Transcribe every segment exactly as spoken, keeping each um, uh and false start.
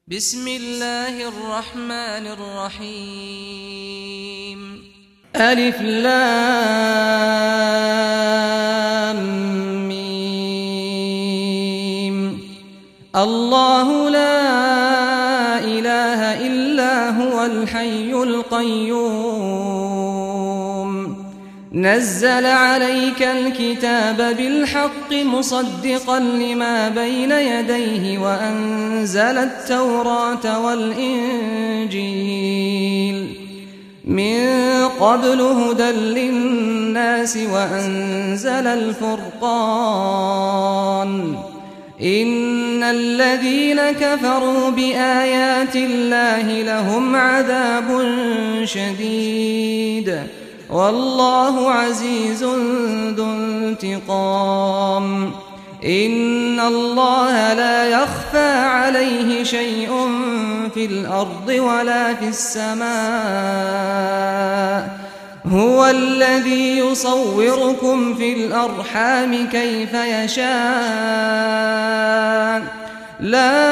بسم الله الرحمن الرحيم. ألف لام ميم. الله لا إله إلا هو الحي القيوم نزل عليك الكتاب بالحق مصدقا لما بين يديه وأنزل التوراة والإنجيل من قبل هدى للناس وأنزل الفرقان إن الذين كفروا بآيات الله لهم عذاب شديد والله عزيز ذو انتقام. إن الله لا يخفى عليه شيء في الأرض ولا في السماء هو الذي يصوركم في الأرحام كيف يشاء لا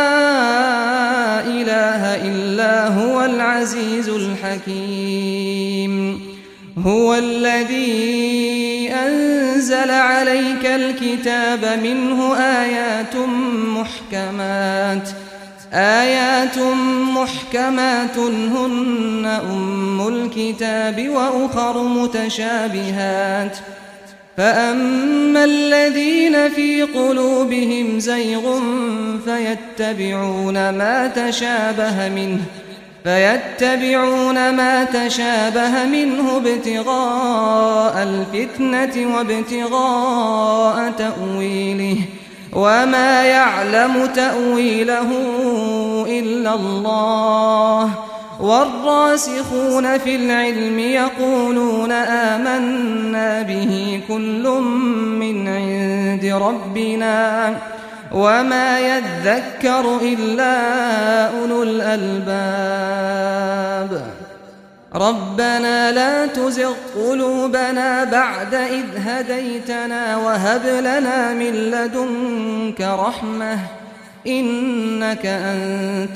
إله إلا هو العزيز الحكيم. هو الذي أنزل عليك الكتاب منه آيات محكمات آيات محكمات هن أم الكتاب وأخر متشابهات فأما الذين في قلوبهم زيغ فيتبعون ما تشابه منه فيتبعون ما تشابه منه ابتغاء الفتنة وابتغاء تأويله وما يعلم تأويله إلا الله والراسخون في العلم يقولون آمنا به كل من عند ربنا وما يذكر إلا أولو الألباب. ربنا لا تزغ قلوبنا بعد إذ هديتنا وهب لنا من لدنك رحمة إنك أنت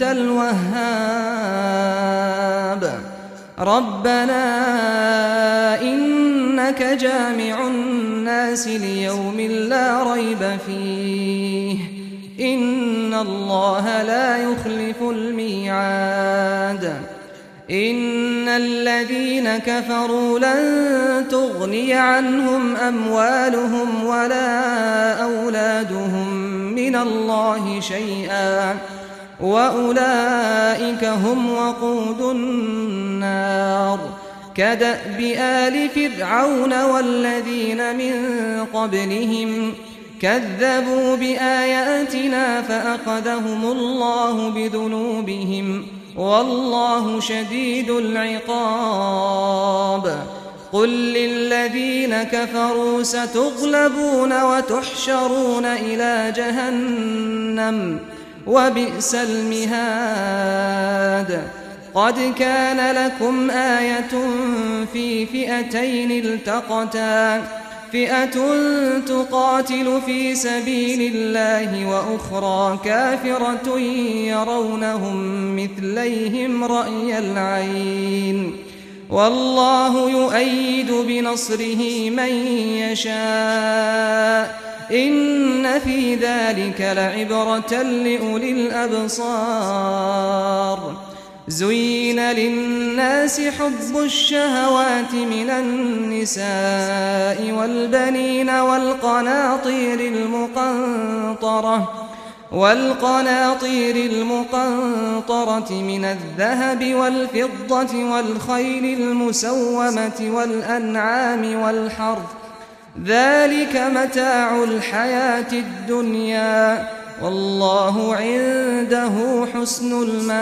الوهاب. ربنا إنك جامع الناس ليوم لا ريب فيه إن الله لا يخلف الميعاد. إن الذين كفروا لن تغني عنهم أموالهم ولا أولادهم من الله شيئا وأولئك هم وقود النار كدأب آل فرعون والذين من قبلهم كذبوا بآياتنا فأخذهم الله بذنوبهم والله شديد العقاب. قل للذين كفروا ستغلبون وتحشرون إلى جهنم وبئس المهاد. قد كان لكم آية في فئتين التقتا فئة تقاتل في سبيل الله وأخرى كافرة يرونهم مثليهم رأي العين والله يؤيد بنصره من يشاء إن في ذلك لعبرة لأولي الأبصار. زين للناس حب الشهوات من النساء والبنين والقناطير المقنطرة والقناطير المقنطرة من الذهب والفضة والخيل المسومة والأنعام والحرث ذلك متاع الحياة الدنيا والله عنده حسن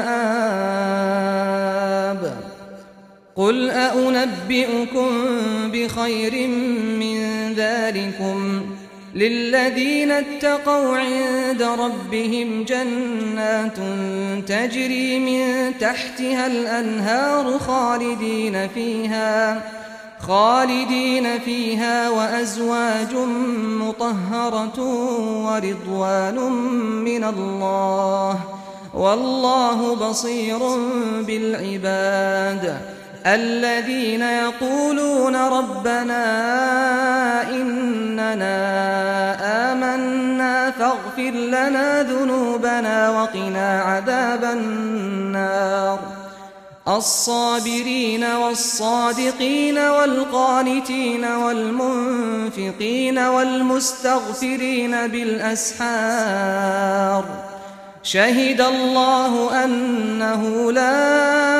المآب. قل أنبئكم بخير من ذلكم للذين اتقوا عند ربهم جنات تجري من تحتها الأنهار خالدين فيها خالدين فيها وأزواج مطهرة ورضوان من الله والله بصير بالعباد الذين يقولون ربنا إننا آمنا فاغفر لنا ذنوبنا وقنا عذاب النار الصابرين والصادقين والقانتين والمنفقين والمستغفرين بالأسحار شهد الله أنه لا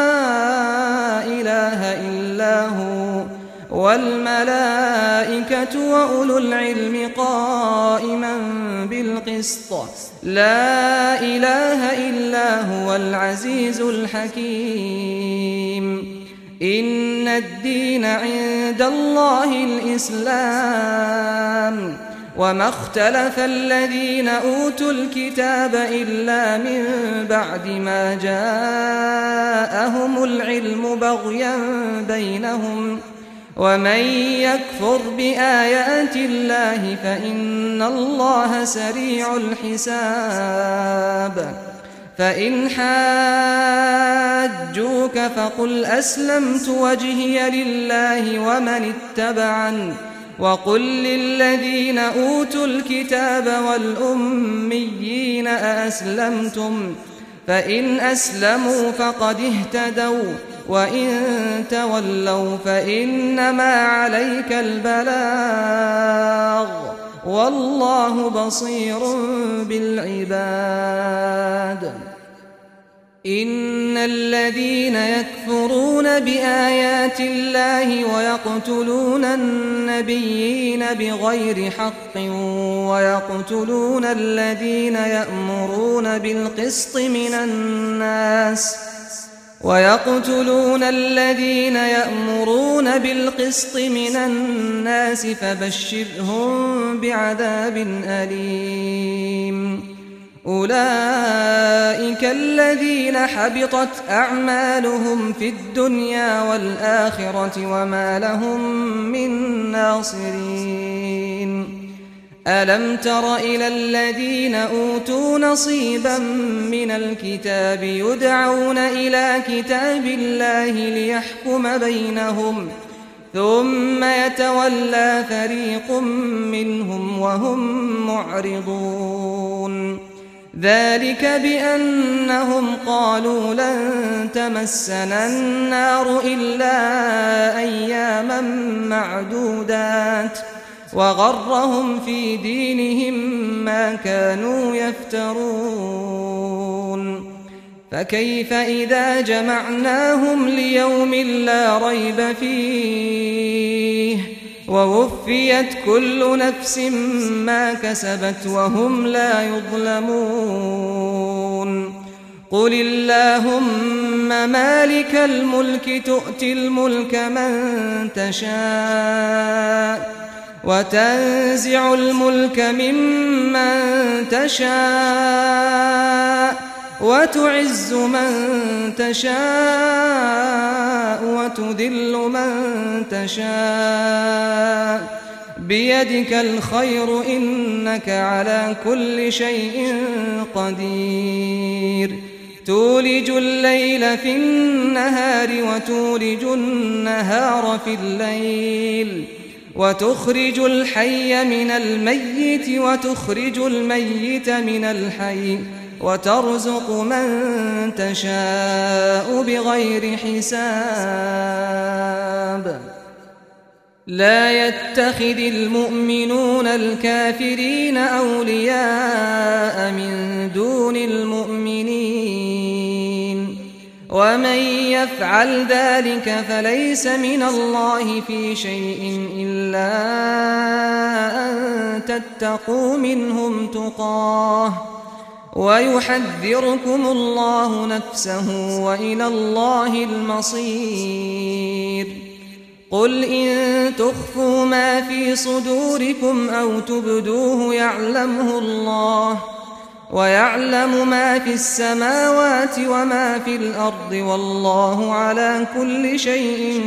إله إلا هو والملائكة وأولو العلم قائما بالقسط لا إله إلا هو العزيز الحكيم إن الدين عند الله الإسلام وما اختلف الذين أوتوا الكتاب إلا من بعد ما جاءهم العلم بغيا بينهم ومن يكفر بآيات الله فإن الله سريع الحساب فإن حاجوك فقل أسلمت وجهي لله ومن اتبعني وقل للذين أوتوا الكتاب والأميين أأسلمتم فإن أسلموا فقد اهتدوا وإن تولوا فإنما عليك البلاغ والله بصير بالعباد إن الذين يكفرون بآيات الله ويقتلون النبيين بغير حق ويقتلون الذين يأمرون بالقسط من الناس ويقتلون الذين يأمرون بالقسط من الناس فبشرهم بعذاب أليم أولئك الذين حبطت أعمالهم في الدنيا والآخرة وما لهم من ناصرين ألم تر إلى الذين أوتوا نصيبا من الكتاب يدعون إلى كتاب الله ليحكم بينهم ثم يتولى فريق منهم وهم معرضون ذلك بأنهم قالوا لن تمسنا النار إلا أياما معدودات وغرهم في دينهم ما كانوا يفترون فكيف إذا جمعناهم ليوم لا ريب فيه ووفيت كل نفس ما كسبت وهم لا يظلمون قل اللهم مالك الملك تؤتي الملك من تشاء وتنزع الملك ممن تشاء وتعز من تشاء وتذل من تشاء بيدك الخير إنك على كل شيء قدير تولج الليل في النهار وتولج النهار في الليل وتخرج الحي من الميت وتخرج الميت من الحي وترزق من تشاء بغير حساب لا يتخذ المؤمنون الكافرين أولياء من دون المؤمنين ومن يفعل ذلك فليس من الله في شيء إلا أن تتقوا منهم تقاه ويحذركم الله نفسه وإلى الله المصير قل إن تخفوا ما في صدوركم أو تبدوه يعلمه الله ويعلم ما في السماوات وما في الأرض والله على كل شيء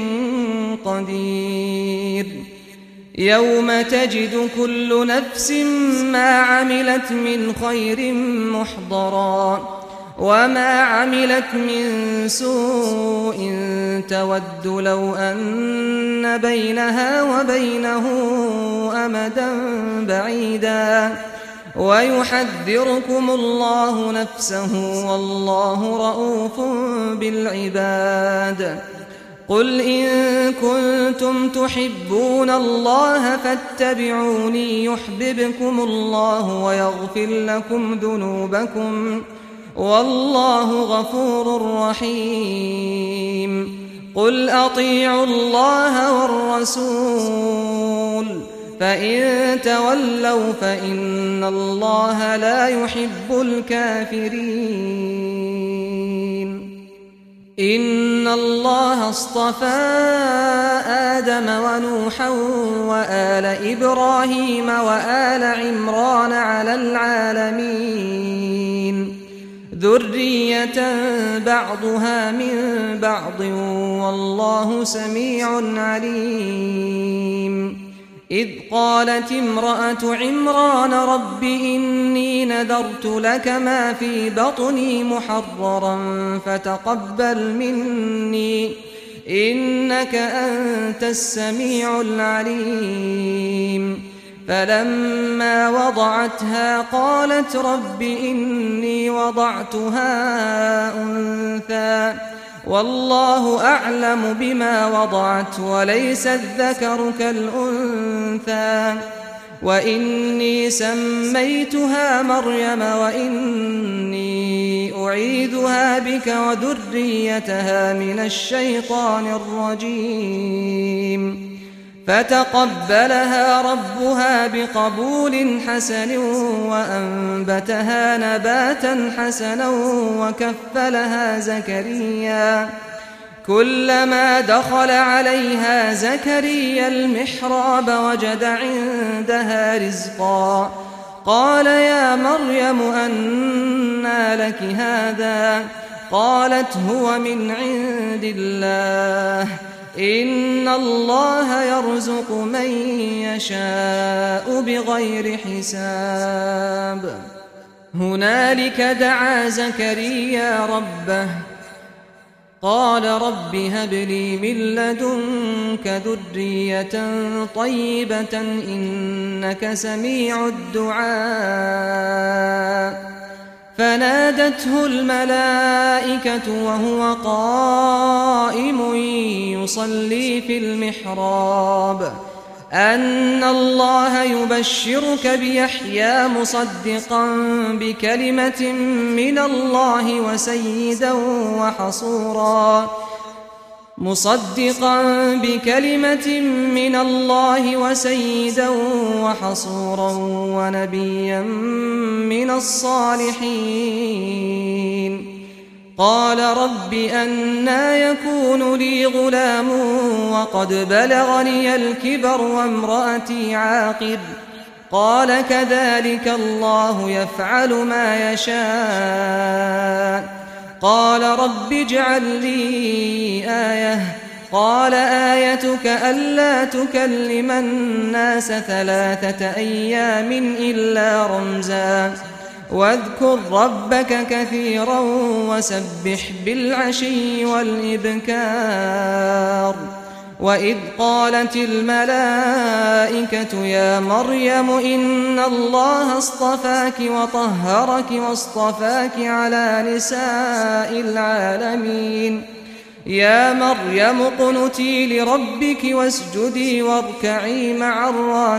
قدير يوم تجد كل نفس ما عملت من خير محضرا وما عملت من سوء تود لو أن بينها وبينه أمدا بعيدا ويحذركم الله نفسه والله رؤوف بالعباد. قل إن كنتم تحبون الله فاتبعوني يحببكم الله ويغفر لكم ذنوبكم والله غفور رحيم. قل أطيعوا الله والرسول فإن تولوا فإن الله لا يحب الكافرين. إن الله اصطفى آدم ونوحا وآل إبراهيم وآل عمران على العالمين ذرية بعضها من بعض والله سميع عليم. إذ قالت امرأة عمران رب إني نذرت لك ما في بطني محررا فتقبل مني إنك أنت السميع العليم. فلما وضعتها قالت رب إني وضعتها أنثى والله أعلم بما وضعت وليس الذكر كالأنثى وإني سميتها مريم وإني أعيذها بك وذريتها من الشيطان الرجيم. فتقبلها ربها بقبول حسن وأنبتها نباتا حسنا وكفلها زكريا. كلما دخل عليها زكريا المحراب وجد عندها رزقا قال يا مريم أنى لك هذا قالت هو من عند الله إن الله يرزق من يشاء بغير حساب. هنالك دعا زكريا ربه قال رب هب لي من لدنك ذرية طيبة إنك سميع الدعاء. فنادته الملائكة وهو قائم يصلي في المحراب أن الله يبشرك بيحيى مصدقا بكلمة من الله وسيدا وحصورا مصدقا بكلمة من الله وسيدا وحصورا ونبيا من الصالحين. قال رب أنى يكون لي غلام وقد بلغني الكبر وامرأتي عاقر قال كذلك الله يفعل ما يشاء. قال رب اجعل لي آية قال آيتك ألا تكلم الناس ثلاثة أيام إلا رمزا واذكر ربك كثيرا وسبح بالعشي والإبكار. وإذ قالت الملائكة يا مريم إن الله اصطفاك وطهرك واصطفاك على نساء العالمين يا مريم اقنتي لربك واسجدي واركعي مع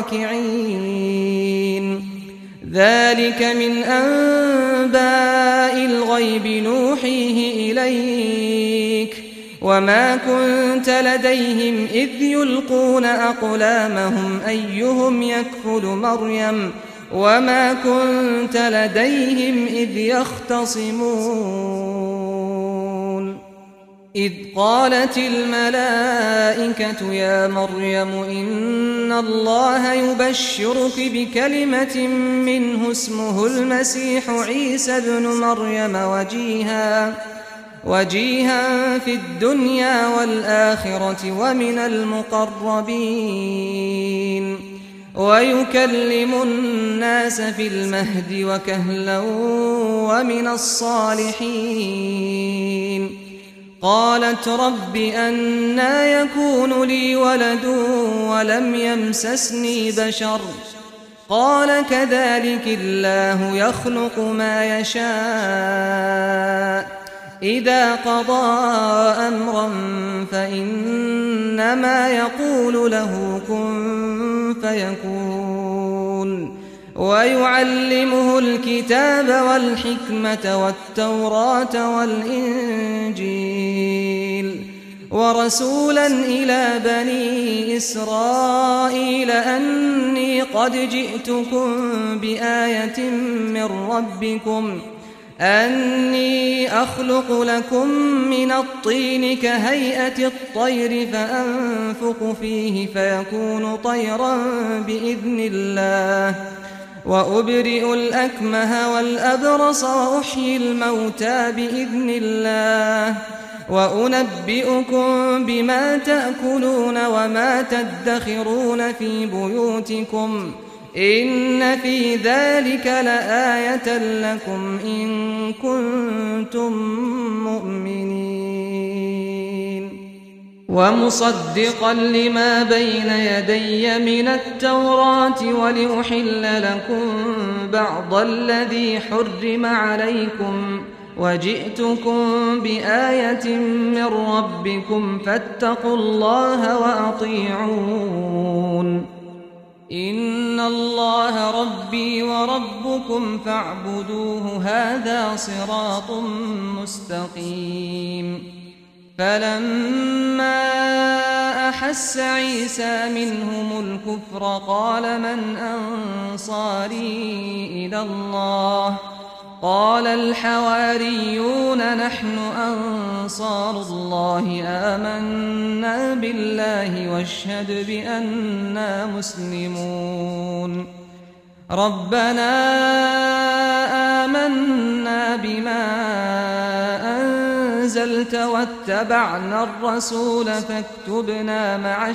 الراكعين. ذلك من أنباء الغيب نوحيه إليك وما كنت لديهم إذ يلقون أقلامهم أيهم يكفل مريم وما كنت لديهم إذ يختصمون. إذ قالت الملائكة يا مريم إن الله يبشرك بكلمة منه اسمه المسيح عيسى ابن مريم وجيها وجيها في الدنيا والآخرة ومن المقربين. ويكلم الناس في المهد وكهلا ومن الصالحين. قالت رب أنى يكون لي ولد ولم يمسسني بشر قال كذلك الله يخلق ما يشاء إذا قضى أمرا فإنما يقول له كن فيكون. ويعلمه الكتاب والحكمة والتوراة والإنجيل ورسولا إلى بني إسرائيل أني قد جئتكم بآية من ربكم أني أخلق لكم من الطين كهيئة الطير فأنفخ فيه فيكون طيرا بإذن الله وأبرئ الأكمه والأبرص وأحيي الموتى بإذن الله وأنبئكم بما تأكلون وما تدخرون في بيوتكم إن في ذلك لآية لكم إن كنتم مؤمنين. ومصدقا لما بين يدي من التوراة ولأحل لكم بعض الذي حرم عليكم وجئتكم بآية من ربكم فاتقوا الله وأطيعون. إن الله ربي وربكم فاعبدوه هذا صراط مستقيم. فلما أحس عيسى منهم الكفر قال من أنصاري إلى الله قال الحواريون نحن أنصار الله آمنا بالله واشهد بأننا مسلمون. ربنا آمنا بما أنزلت واتبعنا الرسول فاكتبنا مع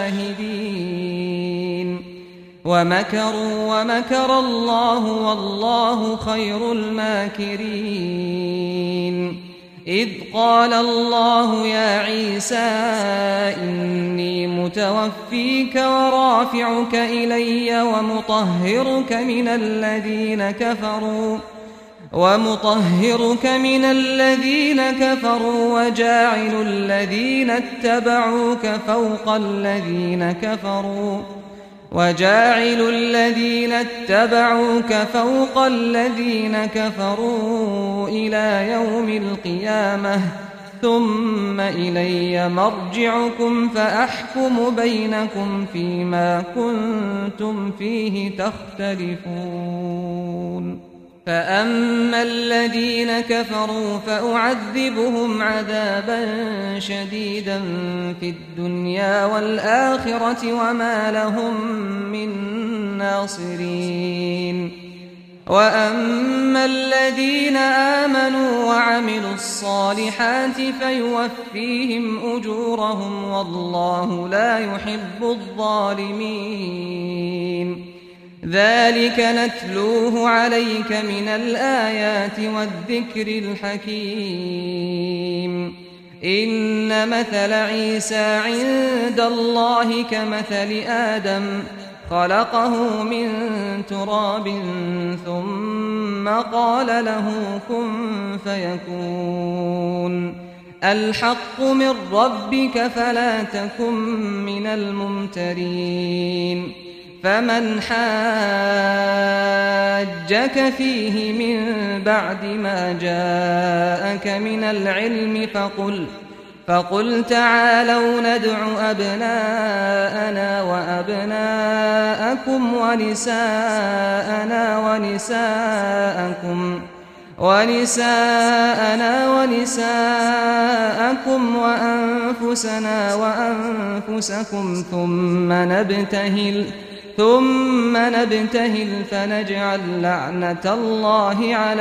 الشاهدين. ومكروا ومكر الله والله خير الماكرين. إذ قال الله يا عيسى إني متوفيك ورافعك إلي ومطهرك من الذين كفروا ومطهرك من الذين كفروا وجاعل الذين اتبعوك فوق الذين كفروا وجاعل الذين اتبعوك فوق الذين كفروا إلى يوم القيامة ثم إلي مرجعكم فأحكم بينكم فيما كنتم فيه تختلفون. فأما الذين كفروا فأعذبهم عذابا شديدا في الدنيا والآخرة وما لهم من ناصرين. وأما الذين آمنوا وعملوا الصالحات فيوفيهم أجورهم والله لا يحب الظالمين. ذلك نتلوه عليك من الآيات والذكر الحكيم. إن مثل عيسى عند الله كمثل آدم خلقه من تراب ثم قال له كن فيكون. الحق من ربك فلا تكن من الممترين. فمن حاجك فيه من بعد ما جاءك من العلم فقل فقل تعالوا ندع أبناءنا وأبناءكم ونساءنا ونساءكم ونساءنا ونساءكم وأنفسنا وأنفسكم ثم نبتهل ثم نبتهل فنجعل لعنة الله على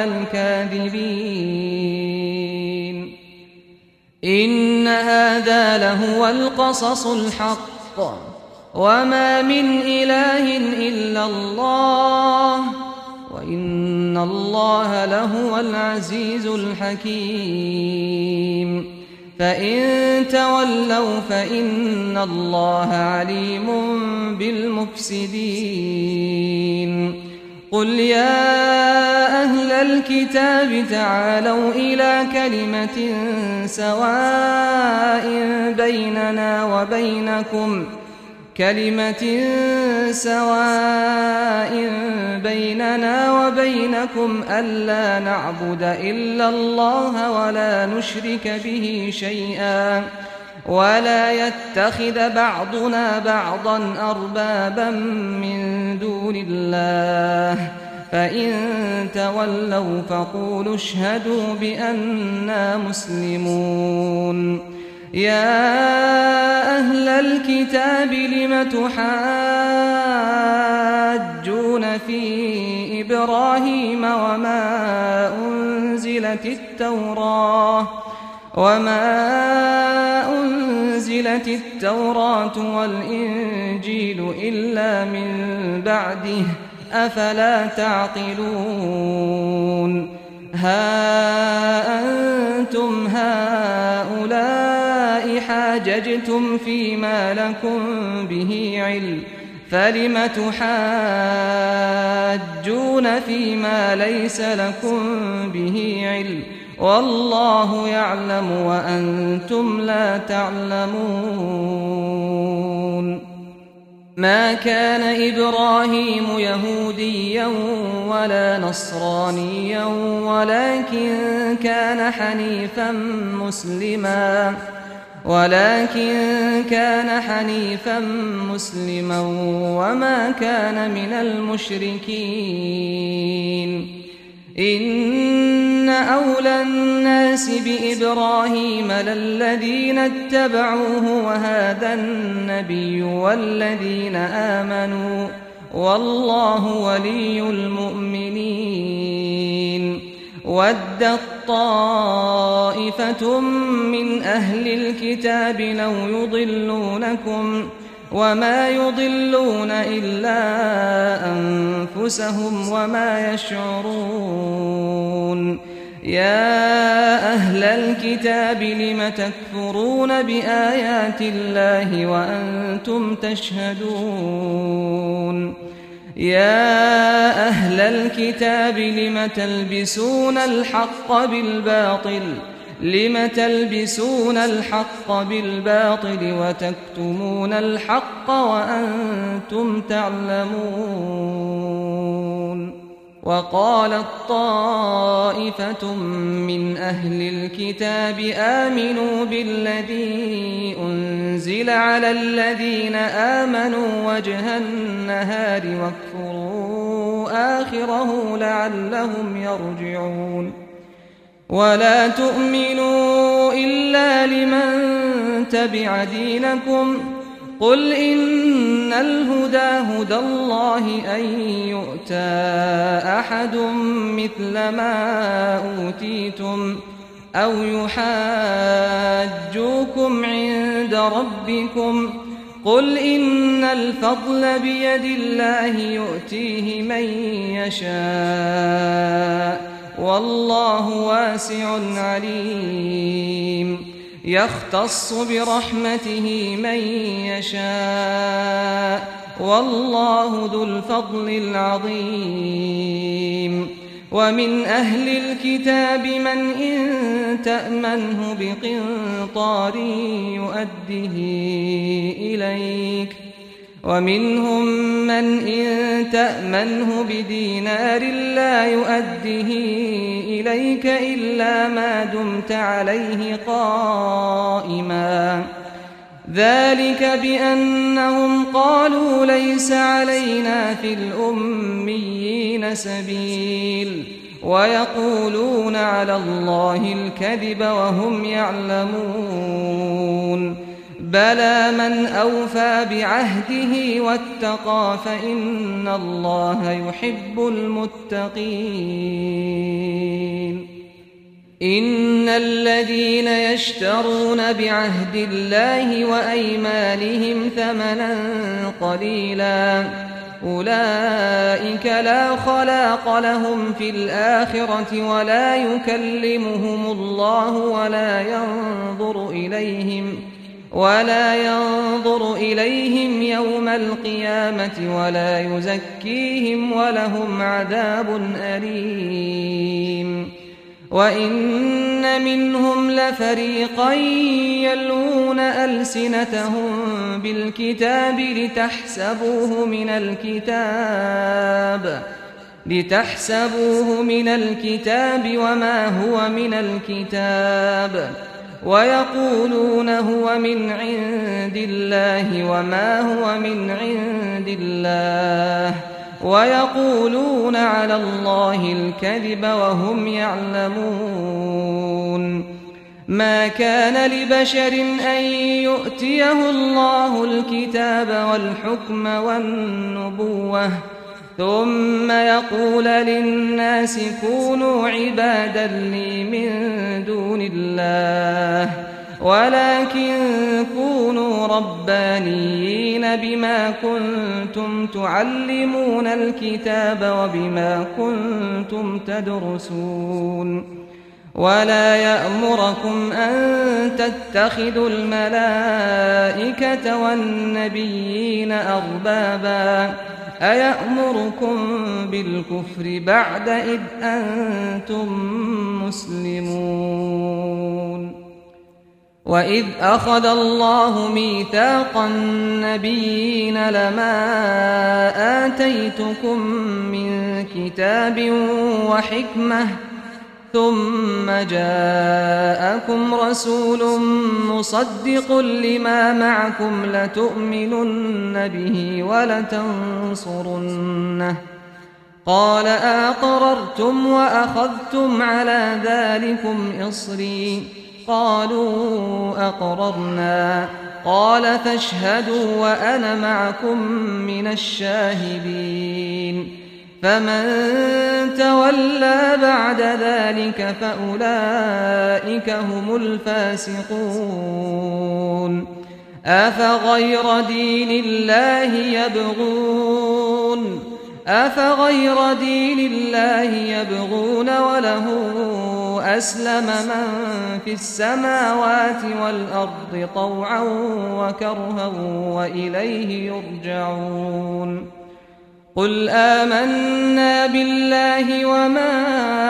الكاذبين. إن هذا لهو القصص الحق وما من إله إلا الله وإن الله لهو العزيز الحكيم فإن تولوا فإن الله عليم بالمفسدين قل يا أهل الكتاب تعالوا إلى كلمة سواء بيننا وبينكم كلمة سواء بيننا وبينكم ألا نعبد إلا الله ولا نشرك به شيئا ولا يتخذ بعضنا بعضا أربابا من دون الله فإن تولوا فقولوا اشهدوا بأننا مسلمون يا أهل الكتاب لم تحاجون في إبراهيم وما أنزلت التوراة وما أنزلت التوراة والإنجيل إلا من بعده أفلا تعقلون ها أنتم هؤلاء حاججتم فيما لكم به علم فلم تحاجون فيما ليس لكم به علم والله يعلم وأنتم لا تعلمون ما كان إبراهيم يهوديا ولا نصرانيا ولكن كان حنيفا مسلما ولكن كان حنيفا مسلما وما كان من المشركين إن أولى الناس بإبراهيم للذين اتبعوه وهذا النبي والذين آمنوا والله ولي المؤمنين ودت طائفة من أهل الكتاب لو يضلونكم وما يضلون إلا أنفسهم وما يشعرون يا أهل الكتاب لم تكفرون بآيات الله وأنتم تشهدون يا أهل الكتاب لم تلبسون الحق بالباطل لم تلبسون الحق بالباطل وتكتمون الحق وأنتم تعلمون وقالت طائفة من أهل الكتاب آمنوا بالذي أنزل على الذين آمنوا وجه النهار واكفروا آخره لعلهم يرجعون ولا تؤمنوا إلا لمن تبع دينكم قل إن الهدى هدى الله أن يؤتى أحد مثل ما أوتيتم أو يحاجوكم عند ربكم قل إن الفضل بيد الله يؤتيه من يشاء والله واسع عليم يختص برحمته من يشاء والله ذو الفضل العظيم ومن أهل الكتاب من إن تأمنه بقنطار يؤده إليك ومنهم من إن تأمنه بدينار لا يؤده إليك إلا ما دمت عليه قائما ذلك بأنهم قالوا ليس علينا في الأميين سبيل ويقولون على الله الكذب وهم يعلمون بلى من أوفى بعهده واتقى فإن الله يحب المتقين إن الذين يشترون بعهد الله وأيمانهم ثمنا قليلا أولئك لا خلاق لهم في الآخرة ولا يكلمهم الله ولا ينظر إليهم ولا ينظر إليهم يوم القيامة ولا يزكيهم ولهم عذاب أليم وإن منهم لفريقا يلوون ألسنتهم بالكتاب لتحسبوه من الكتاب لتحسبوه من الكتاب وما هو من الكتاب ويقولون هو من عند الله وما هو من عند الله ويقولون على الله الكذب وهم يعلمون ما كان لبشر أن يؤتيه الله الكتاب والحكم والنبوة ثم يقول للناس كونوا عبادا لي من دون الله ولكن كونوا ربانيين بما كنتم تعلمون الكتاب وبما كنتم تدرسون ولا يأمركم أن تتخذوا الملائكة والنبيين أربابا أيأمركم بالكفر بعد إذ أنتم مسلمون وإذ أخذ الله ميثاق النبيين لما آتيتكم من كتاب وحكمة ثم جاءكم رسول مصدق لما معكم لتؤمنن به ولتنصرنه قال أقررتم وأخذتم على ذلكم إصري قالوا أقررنا قال فاشهدوا وأنا معكم من الشاهدين فمن تولى بعد ذلك فأولئك هم الفاسقون أفغير دين الله يبغون أفغير دين الله يبغون وله أسلم من في السماوات والأرض طوعا وكرها وإليه يرجعون قل آمنا بالله وما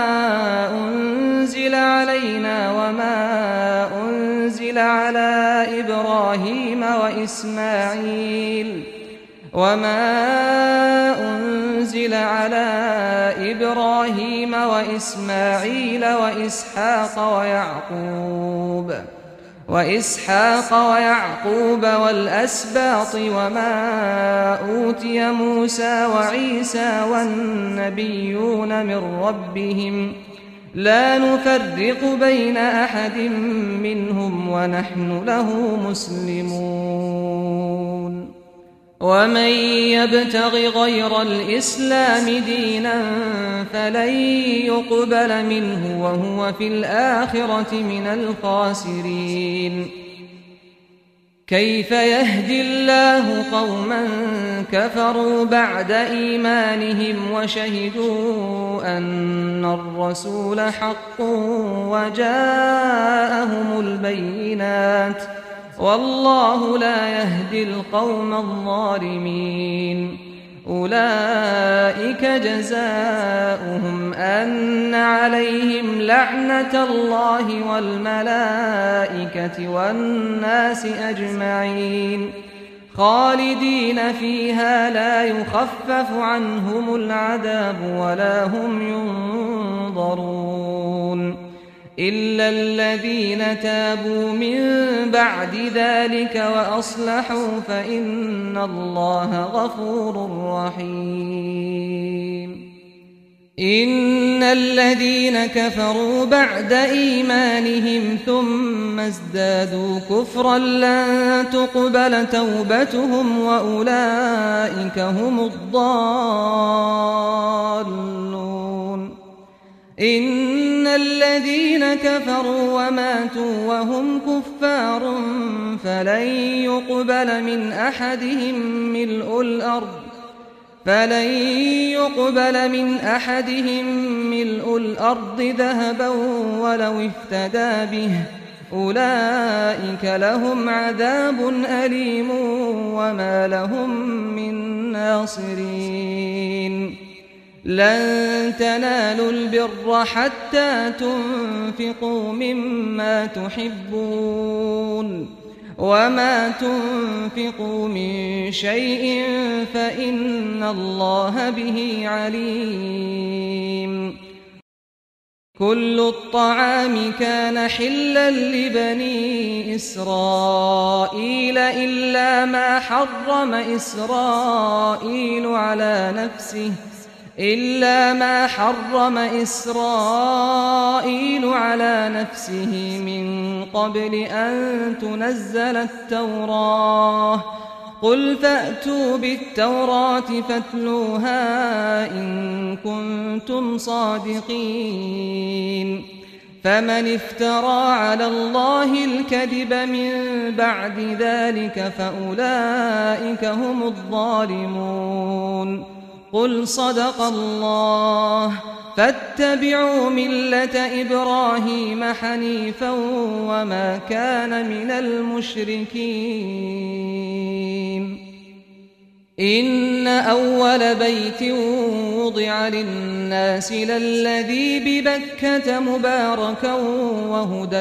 أنزل علينا وما أنزل على إبراهيم وإسماعيل وما أنزل على إبراهيم وإسماعيل وإسحاق ويعقوب وإسحاق ويعقوب والأسباط وما أوتي موسى وعيسى والنبيون من ربهم لا نفرق بين أحد منهم ونحن له مسلمون ومن يبتغ غير الإسلام دينا فلن يقبل منه وهو في الآخرة من الخاسرين كيف يهدي الله قوما كفروا بعد إيمانهم وشهدوا أن الرسول حق وجاءهم البينات والله لا يهدي القوم الظالمين أولئك جزاؤهم أن عليهم لعنة الله والملائكة والناس أجمعين خالدين فيها لا يخفف عنهم العذاب ولا هم ينظرون إلا الذين تابوا من بعد ذلك وأصلحوا فإن الله غفور رحيم إن الذين كفروا بعد إيمانهم ثم ازدادوا كفرا لن تقبل توبتهم وأولئك هم الضالون إن الذين كفروا وماتوا وهم كفار فلن يقبل من أحدهم ملء الأرض فلن يقبل من أحدهم ملء الأرض ذهبا ولو افتدى به أولئك لهم عذاب أليم وما لهم من ناصرين لن تنالوا البر حتى تنفقوا مما تحبون وما تنفقوا من شيء فإن الله به عليم كل الطعام كان حلا لبني إسرائيل إلا ما حرم إسرائيل على نفسه إلا ما حرم إسرائيل على نفسه من قبل أن تنزل التوراة قل فأتوا بالتوراة فاتلوها إن كنتم صادقين فمن افترى على الله الكذب من بعد ذلك فأولئك هم الظالمون قل صدق الله فاتبعوا ملة إبراهيم حنيفا وما كان من المشركين إن أول بيت وضع للناس للذي ببكة مباركا وهدى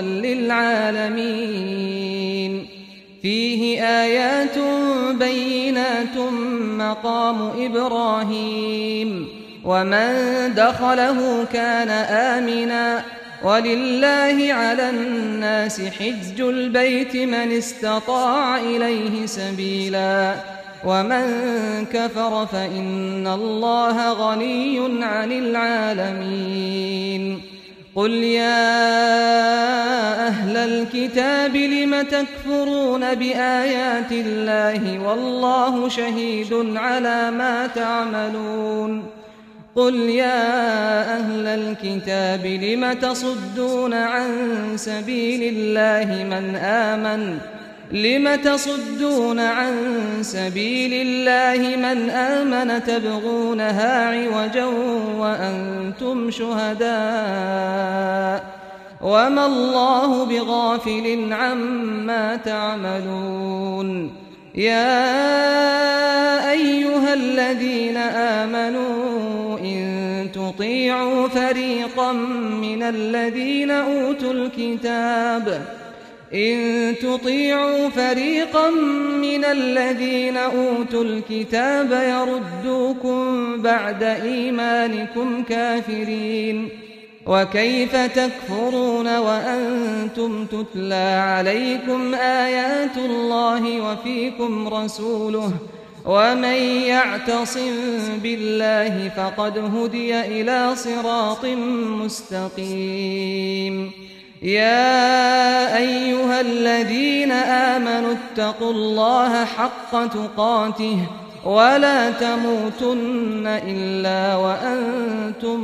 للعالمين فيه آيات بينات مقام إبراهيم ومن دخله كان آمنا ولله على الناس حج البيت من استطاع إليه سبيلا ومن كفر فإن الله غني عن العالمين قل يا أهل الكتاب لم تكفرون بآيات الله والله شهيد على ما تعملون قل يا أهل الكتاب لم تصدون عن سبيل الله من آمن لم تصدون عن سبيل الله من آمن تبغونها عوجا وأنتم شهداء وما الله بغافل عما تعملون يا أيها الذين آمنوا إن تطيعوا فريقا من الذين أوتوا الكتاب إن تطيعوا فريقا من الذين أوتوا الكتاب يردوكم بعد إيمانكم كافرين وكيف تكفرون وأنتم تتلى عليكم آيات الله وفيكم رسوله ومن يعتصم بالله فقد هدي إلى صراط مستقيم يا أيها الذين آمنوا اتقوا الله حق تقاته ولا تموتن إلا وأنتم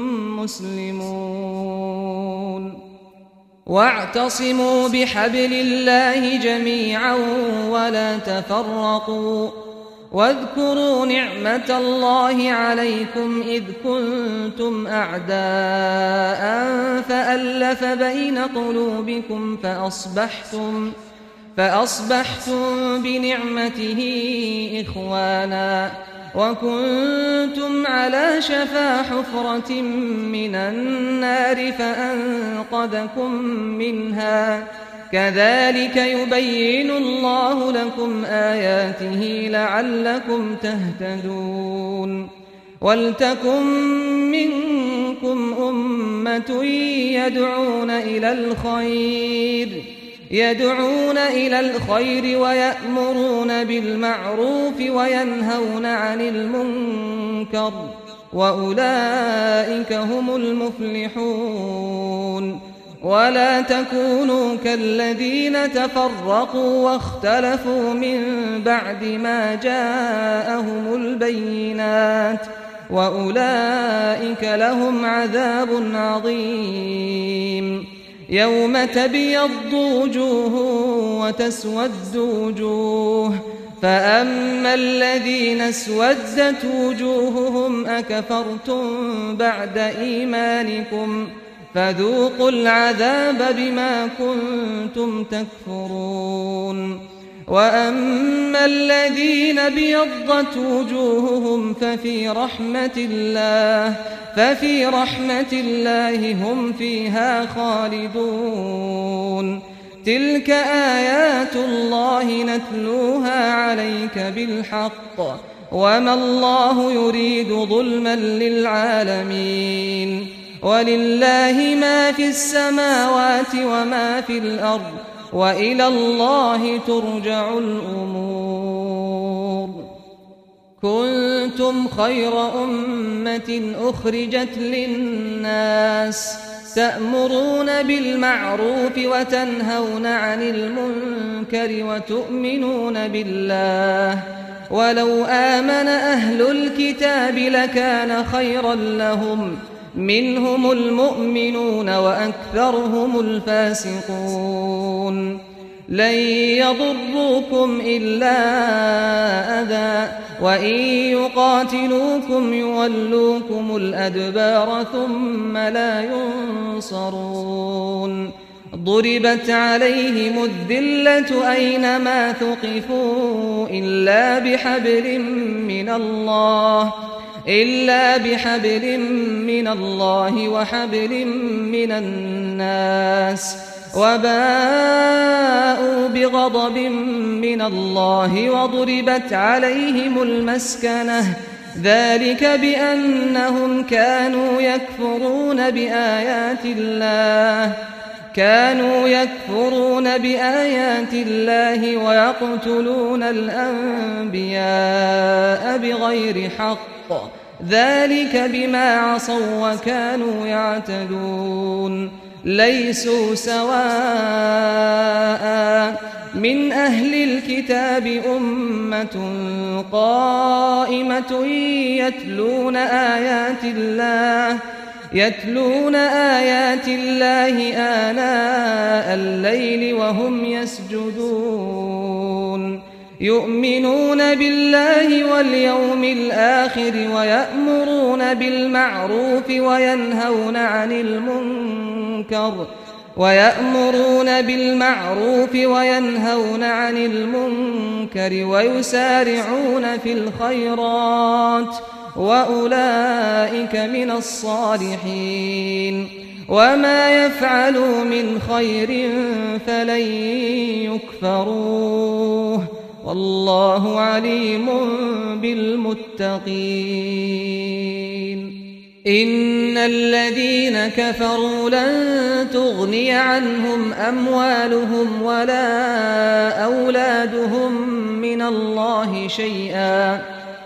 مسلمون واعتصموا بحبل الله جميعا ولا تفرقوا واذكروا نعمة الله عليكم إذ كنتم أعداء فألف بين قلوبكم فأصبحتم فأصبحتم بنعمته إخوانا وكنتم على شفا حفرة من النار فأنقذكم منها كذلك يبين الله لكم آياته لعلكم تهتدون ولتكن منكم أمة يدعون إلى الخير يدعون إلى الخير ويأمرون بالمعروف وينهون عن المنكر وأولئك هم المفلحون ولا تكونوا كالذين تفرقوا واختلفوا من بعد ما جاءهم البينات وأولئك لهم عذاب عظيم. يوم تبيض وجوه وتسود وجوه، فأما الذين اسودت وجوههم أكفرتم بعد إيمانكم فذوقوا العذاب بما كنتم تكفرون. وأما الذين ابيضت وجوههم ففي رحمة الله ففي رحمة الله هم فيها خالدون. تلك آيات الله نتلوها عليك بالحق وما الله يريد ظلما للعالمين. ولله ما في السماوات وما في الأرض وإلى الله ترجع الأمور. كنتم خير أمة أخرجت للناس تأمرون بالمعروف وتنهون عن المنكر وتؤمنون بالله. ولو آمن أهل الكتاب لكان خيرا لهم، منهم المؤمنون وأكثرهم الفاسقون. لن يضروكم إلا أذى وإن يقاتلوكم يولوكم الأدبار ثم لا ينصرون. ضربت عليهم الذلة أينما ثقفوا إلا بحبل من الله إلا بحبل من الله وحبل من الناس وباءوا بغضب من الله وضربت عليهم المسكنة ذلك بأنهم كانوا يكفرون بآيات الله كانوا يكفرون بآيات الله ويقتلون الأنبياء بغير حق ذلك بما عصوا وكانوا يعتدون. ليسوا سواء من أهل الكتاب أمة قائمة يتلون آيات الله يتلون آيات الله آناء الليل وهم يسجدون. يؤمنون بالله واليوم الآخر ويأمرون بالمعروف وينهون عن المنكر ويأمرون بالمعروف وينهون عن المنكر ويسارعون في الخيرات وأولئك من الصالحين. وما يفعلوا من خير فلن يكفروه والله عليم بالمتقين. إن الذين كفروا لن تغني عنهم أموالهم ولا أولادهم من الله شيئا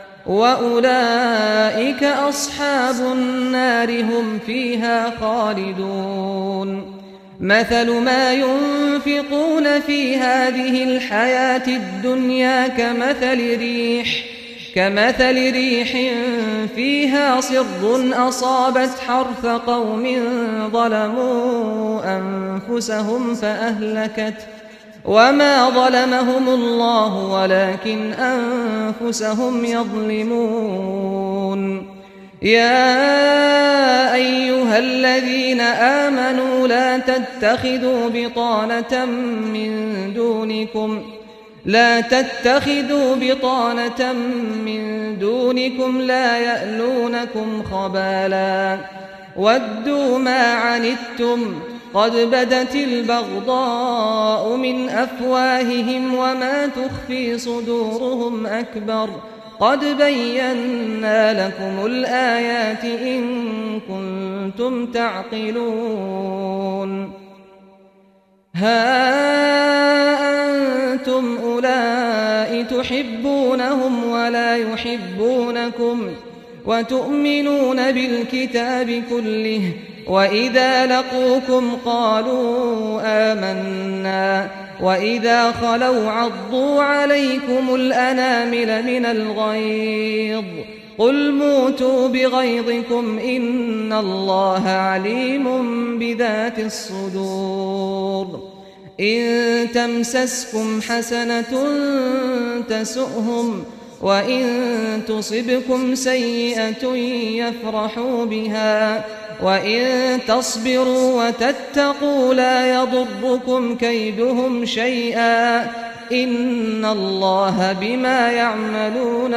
وأولئك أصحاب النار هم فيها خالدون. مثل ما ينفقون في هذه الحياة الدنيا كمثل ريح كمثل ريح فيها صر أصابت حرث قوم ظلموا أنفسهم فأهلكت وما ظلمهم الله ولكن أنفسهم يظلمون. يا أيها الذين آمنوا لا تتخذوا بطانة من دونكم لا تتخذوا بطانة من دونكم لا يألونكم خبالا ودوا ما عنتم قد بدت البغضاء من أفواههم وما تخفي صدورهم أكبر قد بينا لكم الآيات إن كنتم تعقلون. ها أنتم أولئك تحبونهم ولا يحبونكم وتؤمنون بالكتاب كله وإذا لقوكم قالوا آمنا وإذا خلوا عضوا عليكم الأنامل من الغيظ قل موتوا بغيظكم إن الله عليم بذات الصدور إن تمسسكم حسنة تسؤهم وإن تصبكم سيئة يفرحوا بها وإن تصبروا وتتقوا لا يضركم كيدهم شيئا إن الله بما يعملون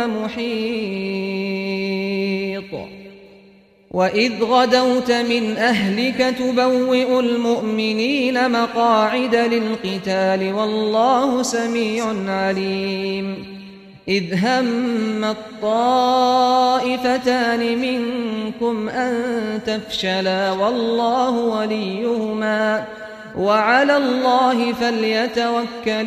محيط وإذ غدوت من أهلك تبوئ المؤمنين مقاعد للقتال والله سميع عليم إذ هم الطائفتان منكم أن تفشلا والله وليهما وعلى الله فليتوكل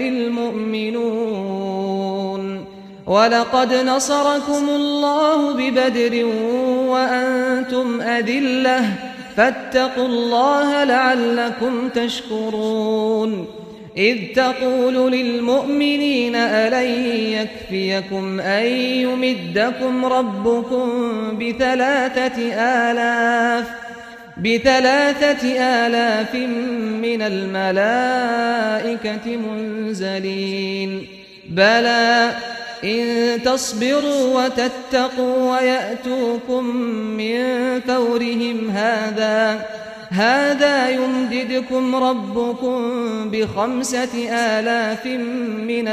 المؤمنون ولقد نصركم الله ببدر وأنتم أذلة فاتقوا الله لعلكم تشكرون إذ تقول للمؤمنين ألن يكفيكم أن يمدكم ربكم بثلاثة آلاف بثلاثة آلاف من الملائكة منزلين بلى إن تصبروا وتتقوا ويأتوكم من فورهم هذا هذا يمددكم ربكم بخمسة آلاف من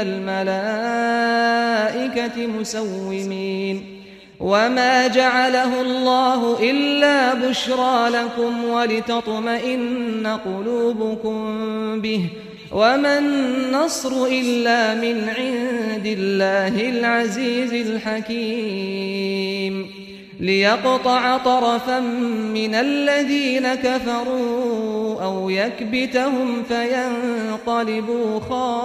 الملائكة مسومين وما جعله الله إلا بشرى لكم ولتطمئن قلوبكم به وما النصر إلا من عند الله العزيز الحكيم ليقطع طرفا من الذين كفروا أو يكبتهم فينقلبوا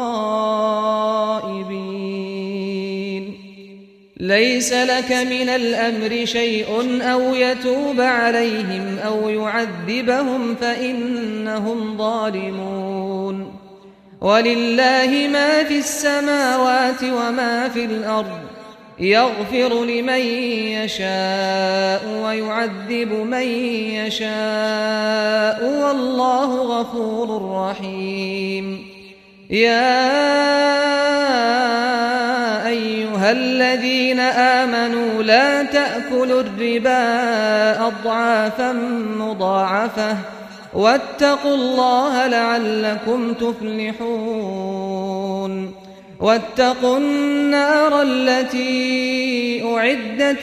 خائبين ليس لك من الأمر شيء أو يتوب عليهم أو يعذبهم فإنهم ظالمون ولله ما في السماوات وما في الأرض يغفر لمن يشاء ويعذب من يشاء والله غفور رحيم يا أيها الذين آمنوا لا تأكلوا الربا أضعافا مضاعفة واتقوا الله لعلكم تفلحون واتقوا النار التي أعدت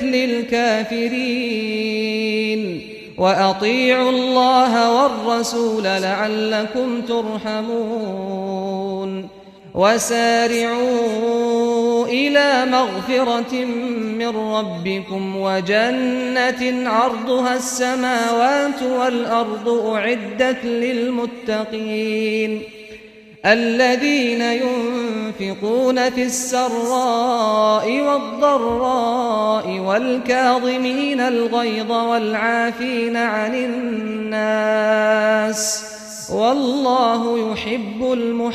للكافرين وأطيعوا الله والرسول لعلكم ترحمون وسارعوا إلى مغفرة من ربكم وجنة عرضها السماوات والأرض أعدت للمتقين الذين ينفقون في السراء والضراء والكاظمين الغيظ والعافين عن الناس والله يحب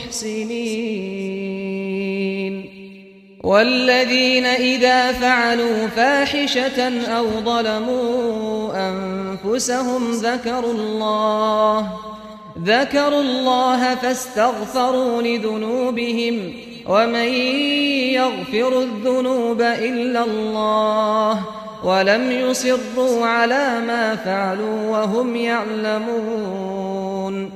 المحسنين والذين إذا فعلوا فاحشة أو ظلموا أنفسهم ذكروا الله ذكروا الله فاستغفروا لذنوبهم ومن يغفر الذنوب إلا الله ولم يصروا على ما فعلوا وهم يعلمون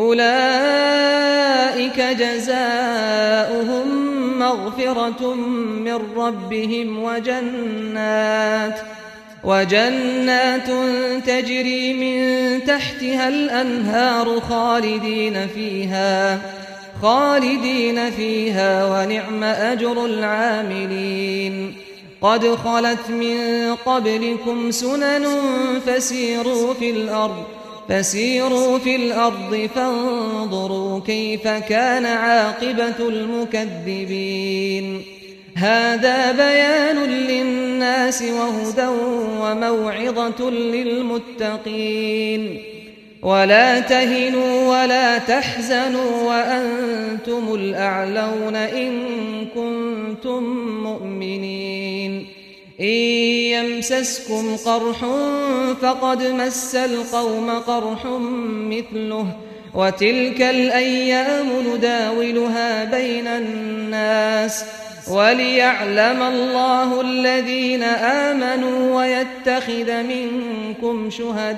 أولئك جزاؤهم مغفرة من ربهم وجنات وجنات تجري من تحتها الأنهار خالدين فيها خالدين فيها ونعم أجر العاملين قد خلت من قبلكم سنن فسيروا في الأرض فسيروا في الأرض فانظروا كيف كان عاقبة المكذبين هذا بيان للناس وهدى وموعظة للمتقين ولا تهنوا ولا تحزنوا وأنتم الأعلون إن كنتم مؤمنين إن يمسسكم قرح فقد مس القوم قرح مثله وتلك الأيام نداولها بين الناس وليعلم الله الذين آمنوا ويتخذ منكم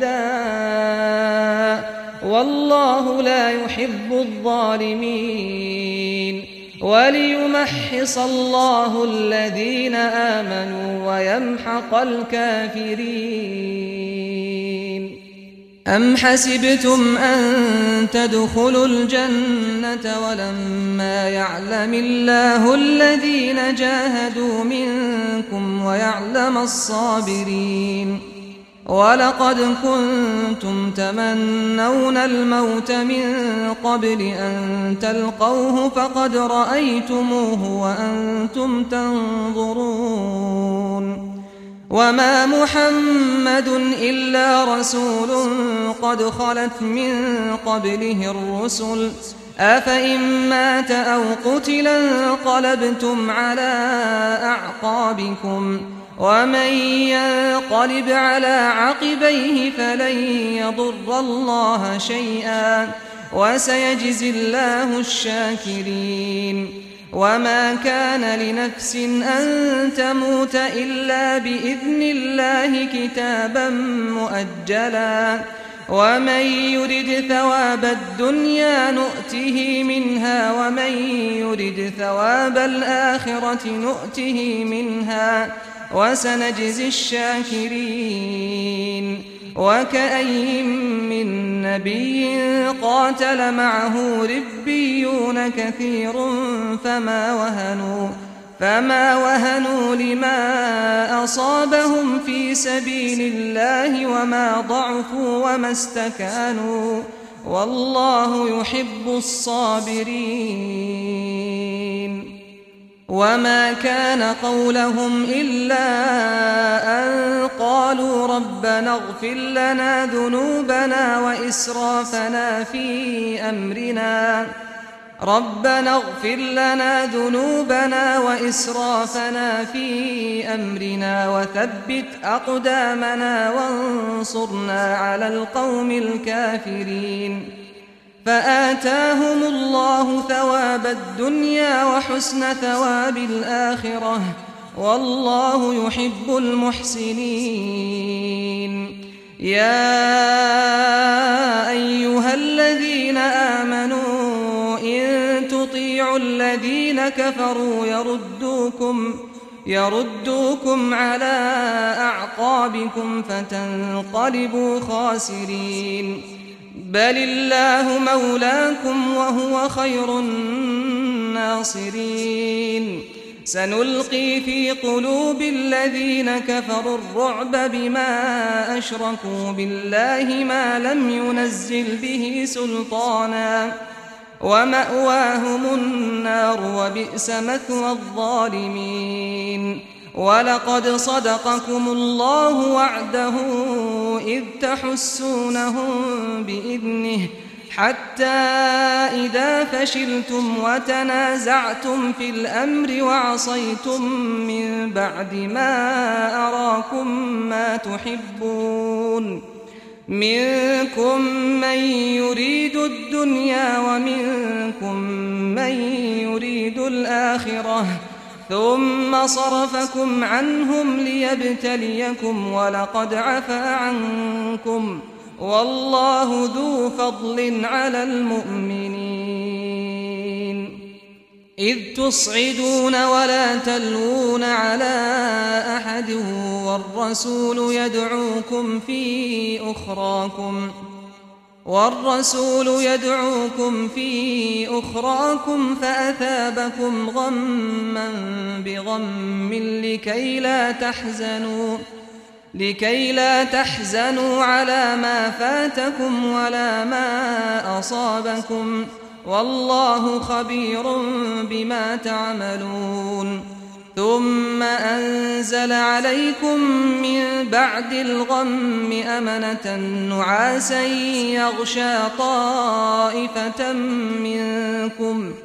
شهداء والله لا يحب الظالمين وليمحص الله الذين آمنوا ويمحق الكافرين. أم حسبتم أن تدخلوا الجنة ولما يعلم الله الذين جاهدوا منكم ويعلم الصابرين ولقد كنتم تمنون الموت من قبل أن تلقوه فقد رأيتموه وأنتم تنظرون وما محمد إلا رسول قد خلت من قبله الرسل أفإن مات أو قتلا انقلبتم على أعقابكم ومن ينقلب على عقبيه فلن يضر الله شيئا وسيجزي الله الشاكرين. وما كان لنفس أن تموت إلا بإذن الله كتابا مؤجلا ومن يرد ثواب الدنيا نؤته منها ومن يرد ثواب الآخرة نؤته منها وسنجزي الشاكرين. وكأين من نبي قاتل معه ربيون كثير فما وهنوا فما وهنوا لما أصابهم في سبيل الله وما ضعفوا وما استكانوا والله يحب الصابرين. وما كان قولهم إلا أن قالوا ربنا اغفر لنا ذنوبنا وإسرافنا في أمرنا ربنا اغفر لنا ذنوبنا وإسرافنا في أمرنا وثبت أقدامنا وانصرنا على القوم الكافرين. فآتاهم الله ثواب الدنيا وحسن ثواب الآخرة والله يحب المحسنين. يا أيها الذين آمنوا إن تطيعوا الذين كفروا يردوكم يردوكم على أعقابكم فتنقلبوا خاسرين. بل الله مولاكم وهو خير الناصرين. سنلقي في قلوب الذين كفروا الرعب بما أشركوا بالله ما لم ينزل به سلطانا ومأواهم النار وبئس مثوى الظالمين. ولقد صدقكم الله وعده إذ تحسونهم بإذنه حتى إذا فشلتم وتنازعتم في الأمر وعصيتم من بعد ما أراكم ما تحبون منكم من يريد الدنيا ومنكم من يريد الآخرة ثم صرفكم عنهم ليبتليكم ولقد عفا عنكم والله ذو فضل على المؤمنين. إذ تصعدون ولا تلوون على أحد والرسول يدعوكم في أخراكم والرسول يدعوكم في أخراكم فأثابكم غما بغم لكي لا تحزنوا لكي لا تحزنوا على ما فاتكم ولا ما أصابكم والله خبير بما تعملون. ثم أنزل عليكم من بعد الغم أمنة نعاسا يغشى طائفة منكم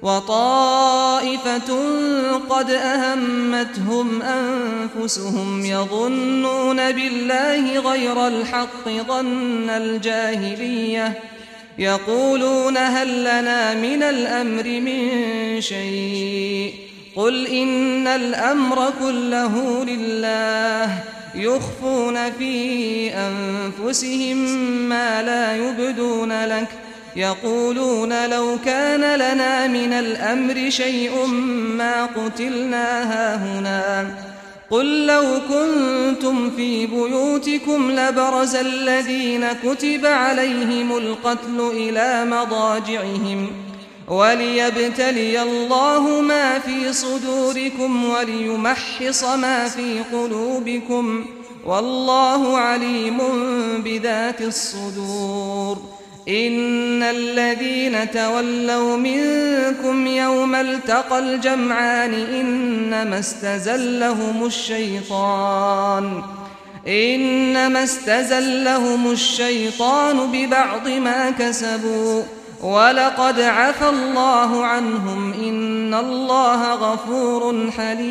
وطائفة قد أهمتهم أنفسهم يظنون بالله غير الحق ظن الجاهلية يقولون هل لنا من الأمر من شيء قل إن الأمر كله لله يخفون في أنفسهم ما لا يبدون لك يقولون لو كان لنا من الأمر شيء ما قتلنا هاهنا قل لو كنتم في بيوتكم لبرز الذين كتب عليهم القتل إلى مضاجعهم وليبتلي الله ما في صدوركم وليمحص ما في قلوبكم والله عليم بذات الصدور إن الذين تولوا منكم يوم التقى الجمعان إنما استزلهم الشيطان إنما استزلهم الشيطان ببعض ما كسبوا ولقد عفى الله عنهم إن الله غفور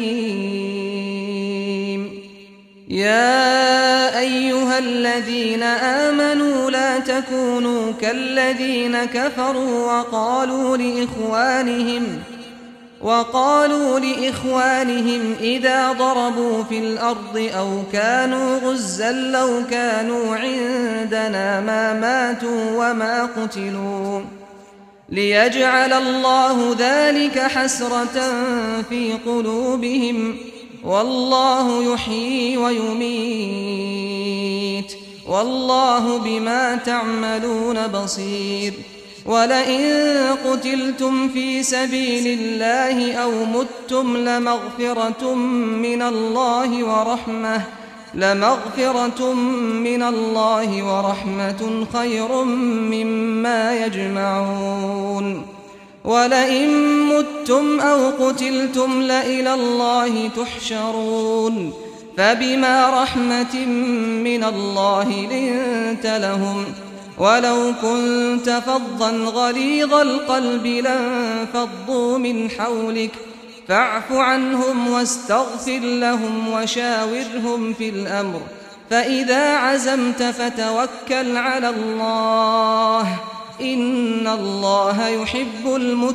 حليم يا أيها الذين آمنوا لا تكونوا كالذين كفروا وقالوا لإخوانهم وقالوا لإخوانهم إذا ضربوا في الأرض أو كانوا غزا لو كانوا عندنا ما ماتوا وما قتلوا ليجعل الله ذلك حسرة في قلوبهم والله يحيي ويميت والله بما تعملون بصير ولئن قتلتم في سبيل الله أو متم لمغفرة من الله ورحمة لمغفرة من الله ورحمة خير مما يجمعون ولئن متم أو قتلتم لإلى الله تحشرون فبما رحمة من الله لنت لهم ولو كنت فظا غليظ القلب لانفضوا من حولك فاعف عنهم واستغفر لهم وشاورهم في الأمر فإذا عزمت فتوكل على الله إن الله يحب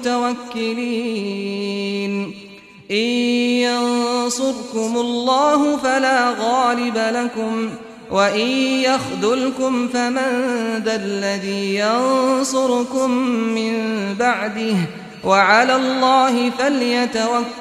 المتوكلين إن ينصركم الله فلا غالب لكم وإن يخذلكم فمن ذا الذي ينصركم من بعده وعلى الله فليتوكل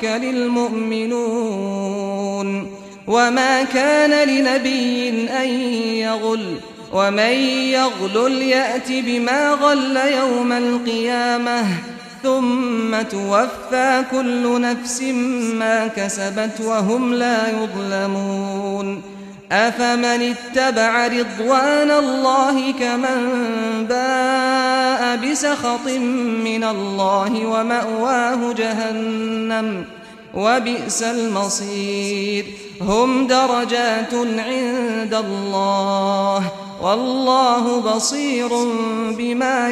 المؤمنون وما كان لنبي أن يغل ومن يغلل يأت بما غل يوم القيامة ثم توفى كل نفس ما كسبت وهم لا يظلمون أفمن اتبع رضوان الله كمن باء بسخط من الله ومأواه جهنم وبئس المصير هم درجات عند الله والله بصير بما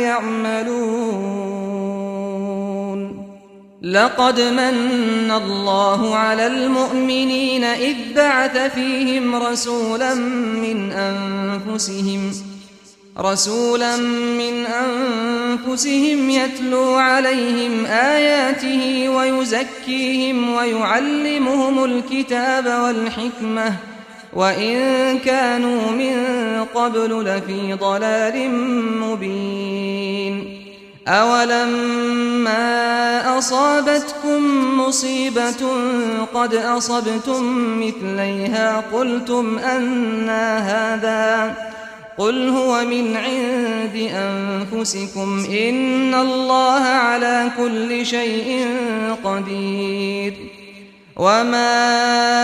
يعملون لقد من الله على المؤمنين إذ بعث فيهم رسولا من أنفسهم رسولا من أنفسهم يتلو عليهم آياته ويزكيهم ويعلمهم الكتاب والحكمة وإن كانوا من قبل لفي ضلال مبين أولما أصابتكم مصيبة قد أصبتم مثليها قلتم أنى هذا قل هو من عند أنفسكم إن الله على كل شيء قدير وما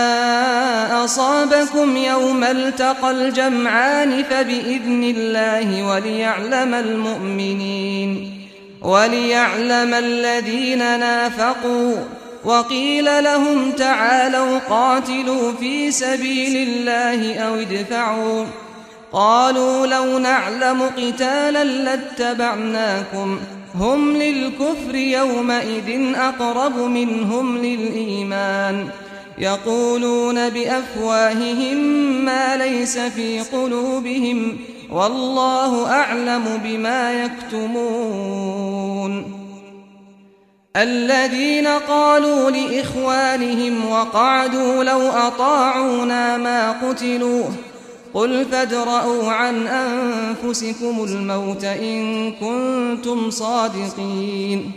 أصابكم يوم التقى الجمعان فبإذن الله وليعلم المؤمنين وليعلم الذين نافقوا وقيل لهم تعالوا قاتلوا في سبيل الله أو ادفعوا قالوا لو نعلم قتالا لاتبعناكم هم للكفر يومئذ أقرب منهم للإيمان يقولون بأفواههم ما ليس في قلوبهم والله أعلم بما يكتمون الذين قالوا لإخوانهم وقعدوا لو أطاعونا ما قتلوا قل فادرءوا عن أنفسكم الموت إن كنتم صادقين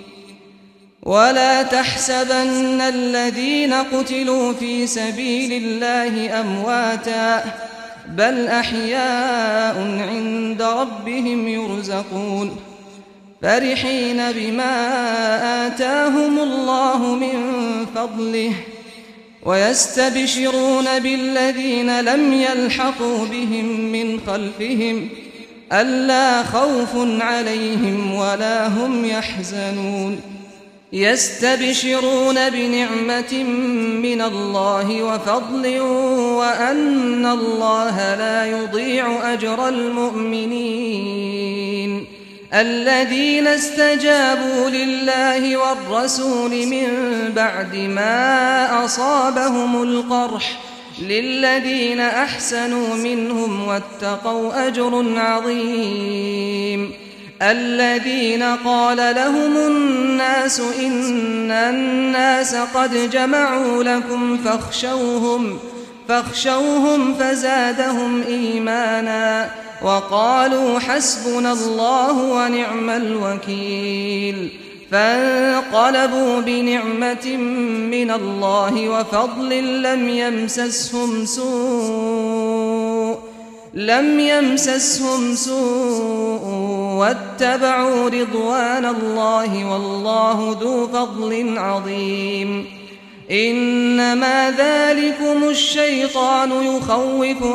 ولا تحسبن الذين قتلوا في سبيل الله أمواتا بل أحياء عند ربهم يرزقون فرحين بما آتاهم الله من فضله ويستبشرون بالذين لم يلحقوا بهم من خلفهم ألا خوف عليهم ولا هم يحزنون يستبشرون بنعمة من الله وفضل وأن الله لا يضيع أجر المؤمنين الذين استجابوا لله والرسول من بعد ما أصابهم القرح للذين أحسنوا منهم واتقوا أجر عظيم الذين قال لهم الناس إن الناس قد جمعوا لكم فاخشوهم فاخشوهم فزادهم إيمانا وقالوا حسبنا الله ونعم الوكيل فانقلبوا بنعمة من الله وفضل لم يمسسهم سوء لم يمسسهم سوء واتبعوا رضوان الله والله ذو فضل عظيم إنما ذلكم الشيطان يخوف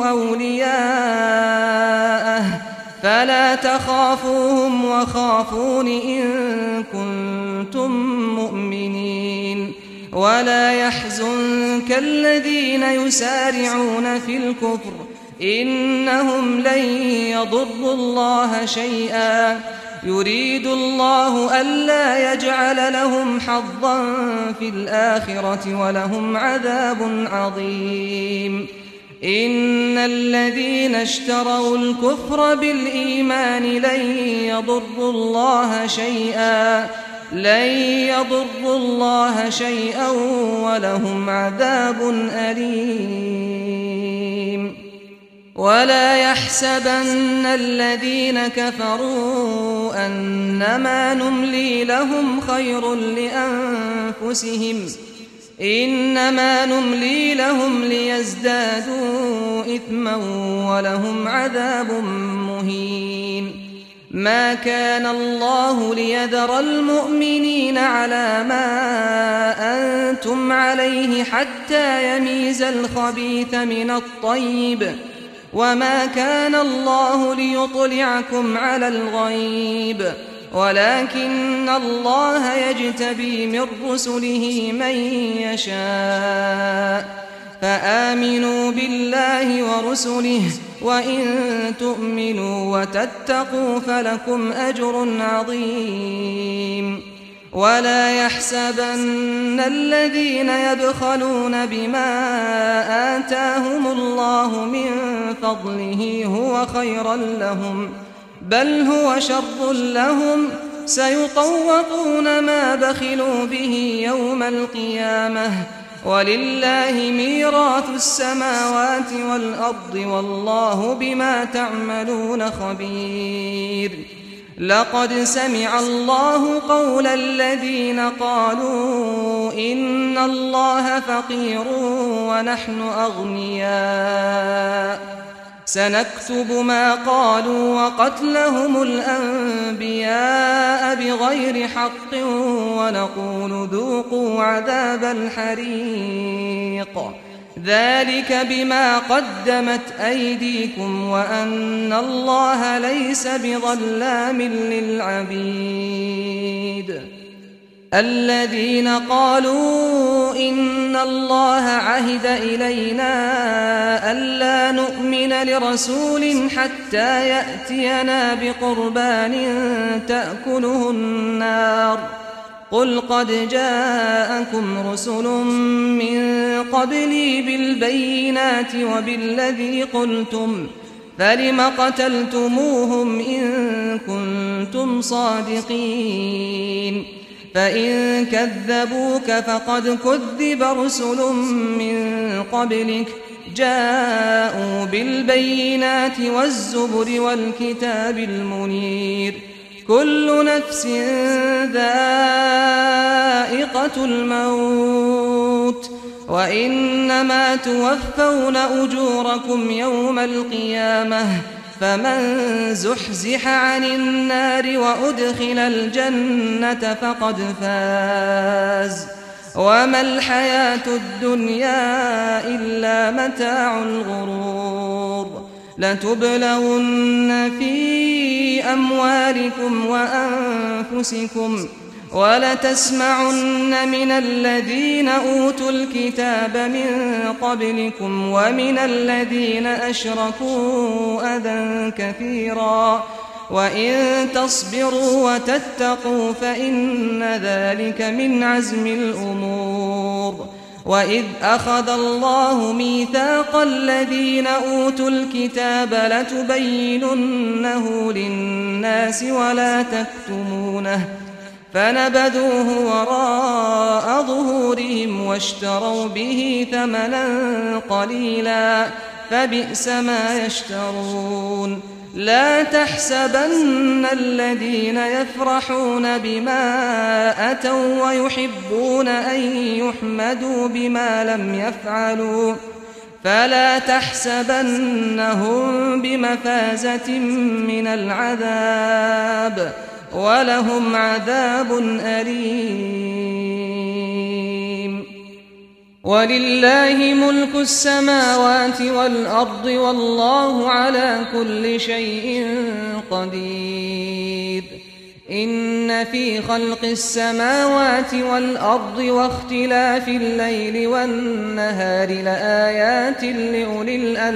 أولياءه فلا تخافوهم وخافون إن كنتم مؤمنين ولا يحزنك الذين يسارعون في الكفر إنهم لن يضروا الله شيئا يريد الله ألا يجعل لهم حظا في الآخرة ولهم عذاب عظيم إن الذين اشتروا الكفر بالإيمان لن يضروا الله شيئا لن يضروا الله شيئا ولهم عذاب أليم ولا يحسبن الذين كفروا أنما نملي لهم خير لأنفسهم إنما نملي لهم ليزدادوا إثما ولهم عذاب مهين ما كان الله ليذر المؤمنين على ما أنتم عليه حتى يميز الخبيث من الطيب وما كان الله ليطلعكم على الغيب ولكن الله يجتبي من رسله من يشاء فآمنوا بالله ورسله وإن تؤمنوا وتتقوا فلكم أجر عظيم ولا يحسبن الذين يبخلون بما آتاهم الله من فضله هو خيرا لهم بل هو شر لهم سيطوقون ما بخلوا به يوم القيامة ولله ميراث السماوات والأرض والله بما تعملون خبير لقد سمع الله قول الذين قالوا إن الله فقير ونحن أغنياء سنكتب ما قالوا وقتلهم الأنبياء بغير حق ونقول ذوقوا عذاب الحريق ذلك بما قدمت أيديكم وأن الله ليس بظلام للعبيد الذين قالوا إن الله عهد إلينا ألا نؤمن لرسول حتى يأتينا بقربان تأكله النار قل قد جاءكم رسل من قبلي بالبينات وبالذي قلتم فلم قتلتموهم إن كنتم صادقين فإن كذبوك فقد كذب رسل من قبلك جاءوا بالبينات والزبر والكتاب المنير كل نفس ذائقة الموت وإنما توفون أجوركم يوم القيامة فمن زحزح عن النار وأدخل الجنة فقد فاز وما الحياة الدنيا إلا متاع الغرور لتبلغن في أموالكم وأنفسكم ولتسمعن من الذين أوتوا الكتاب من قبلكم ومن الذين أشركوا أذى كثيرا وإن تصبروا وتتقوا فإن ذلك من عزم الأمور وإذ أخذ الله ميثاق الذين أوتوا الكتاب لتبيننه للناس ولا تكتمونه فنبذوه وراء ظهورهم واشتروا به ثمنا قليلا فبئس ما يشترون لا تحسبن الذين يفرحون بما أتوا ويحبون أن يحمدوا بما لم يفعلوا فلا تحسبنهم بمفازة من العذاب ولهم عذاب أليم ولله ملك السماوات والأرض والله على كل شيء قدير إن في خلق السماوات والأرض واختلاف الليل والنهار لآيات لأولي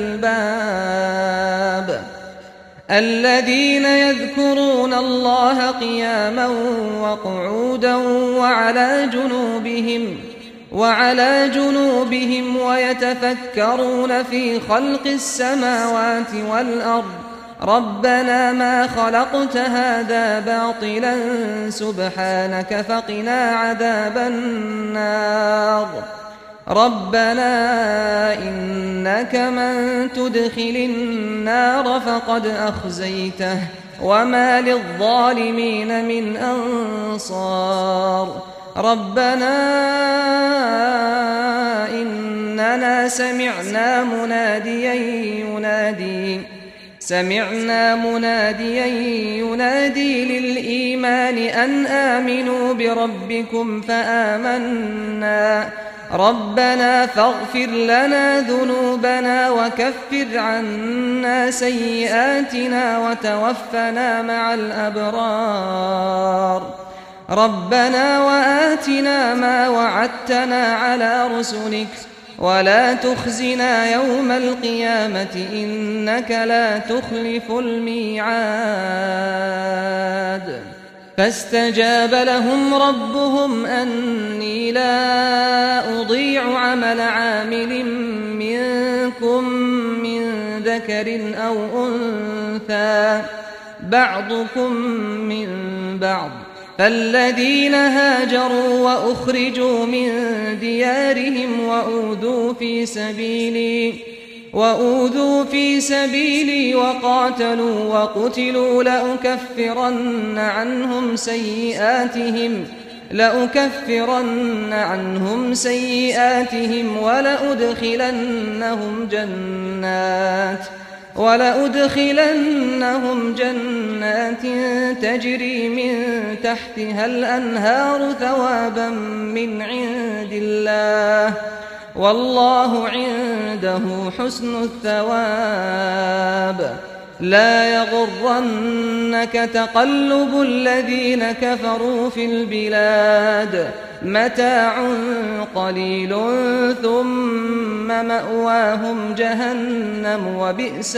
الألباب الذين يذكرون الله قياما وقعودا وعلى جنوبهم وعلى جنوبهم ويتفكرون في خلق السماوات والأرض ربنا ما خلقت هذا باطلا سبحانك فقنا عذاب النار ربنا إنك من تدخل النار فقد أخزيته وما للظالمين من أنصار ربنا إننا سمعنا مناديا ينادي سمعنا مناديا ينادي للإيمان أن آمنوا بربكم فآمنا ربنا فاغفر لنا ذنوبنا وكفر عنا سيئاتنا وتوفنا مع الأبرار ربنا وآتنا ما وعدتنا على رسلك ولا تخزنا يوم القيامة إنك لا تخلف الميعاد فاستجاب لهم ربهم أني لا أضيع عمل عامل منكم من ذكر أو أنثى بعضكم من بعض فالذين هاجروا وأخرجوا من ديارهم وأوذوا في سبيلي وأوذوا في سبيلي وقاتلوا وقتلوا لأكفرن عنهم سيئاتهم لأكفرن عنهم سيئاتهم ولأدخلنهم جنات ولأدخلنهم جنات تجري من تحتها الأنهار ثوابا من عند الله والله عنده حسن الثواب لا يغرنك تقلب الذين كفروا في البلاد متاع قليل ثم مأواهم جهنم وبئس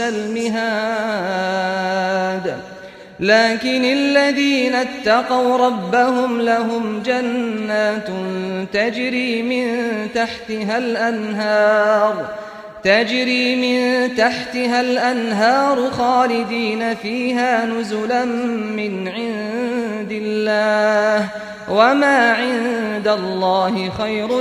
المهاد لكن الذين اتقوا ربهم لهم جنات تجري من تحتها الأنهار تجري من تحتها الأنهار خالدين فيها نزلا من عند الله وما عند الله خير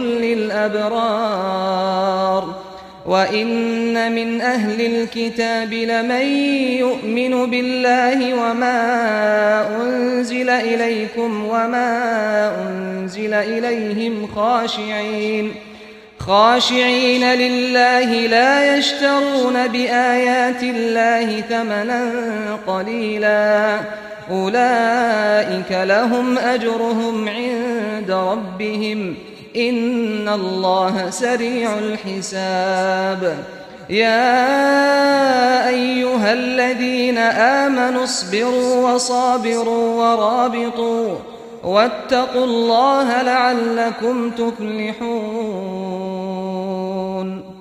للأبرار وإن من أهل الكتاب لمن يؤمن بالله وما أنزل إليكم وما أنزل إليهم خاشعين خاشعين لله لا يشترون بآيات الله ثمنا قليلا أولئك لهم أجرهم عند ربهم إن الله سريع الحساب يا أيها الذين آمنوا اصبروا وصابروا ورابطوا واتقوا الله لعلكم تفلحون